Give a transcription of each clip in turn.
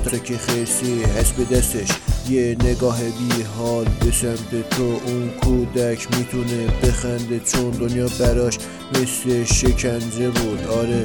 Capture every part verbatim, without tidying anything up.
تو که خرسی هست به دستش، یه نگاه بی حال به سمت تو. اون کودک میتونه بخنده چون دنیا براش مثل شکنجه بود. آره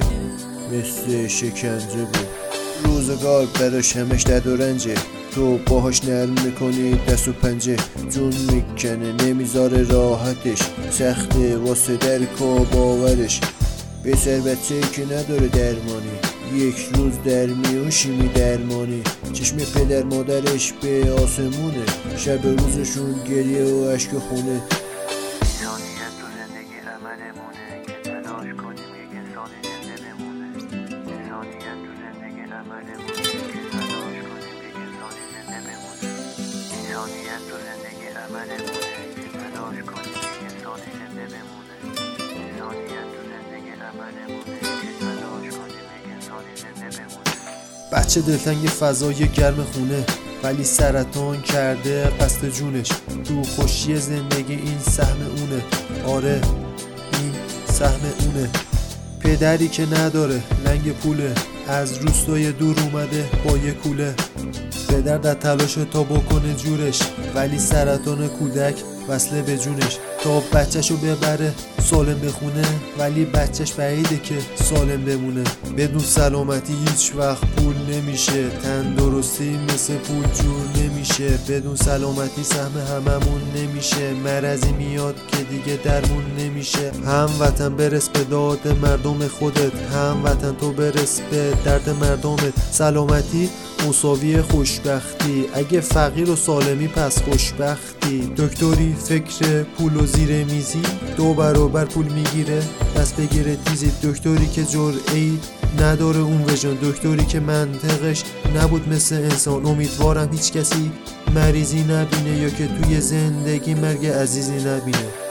مثل شکنجه بود. روزگار براش همش درد و رنجه، تو باهاش نرم میکنی دست و پنجه. جون میکنه نمیذاره راحتش، سخته واسه درک و باورش. پسر بچه که نداره درمانی، یک روز در میون شیمی درمانی. چشم پدر مادرش به آسمونه، شب روزشون گریه و عشق خونه. انسانیت تو زندگی عملمونه که تلاش کنیم یک انسانی زنده بمونه. انسانیت تو زندگی عملمونه که تلاش کنیم یک انسانی زنده بمونه. انسانیت تو زندگی عملمونه که تلاش کنیم یک انسانی زنده بمونه. انسانیت تو زندگی عملمونه که تلاش کنیم یک انسانی زنده بمونه. بچه دلتنگ فضای گرم خونه، ولی سرطان کرده قصد جونش. تو خوشی زندگی این سهم اونه، آره این سهم اونه. پدری که نداره لنگ پوله، از روستای دور اومده با یه کوله. پدر در تلاش تا بکنه جورش، ولی سرطان کودک وصله به جونش. تا بچه‌شو ببره سالم بخونه، ولی بچهش بعیده که سالم بمونه. بدون سلامتی هیچ وقت پول نمیشه، تندرستی مثل پول جور نمیشه. بدون سلامتی سهم هممون نمیشه، مرضی میاد که دیگه درمون نمیشه. هموطن برس به داد مردم خودت، هموطن تو برس به درد مردمت. سلامتی مساوی خوشبختی، اگه فقیر و سالمی پس خوشبختی. دکتری فکر پول و زیر میزی، دو برابر پول میگیره دست بگیره تیزی. دکتری که جرعه‌ای نداره اون وژن، دکتری که منطقش نبود مثل انسان. امیدوارم هیچ کسی مریضی نبینه یا که توی زندگی مرگ عزیزی نبینه.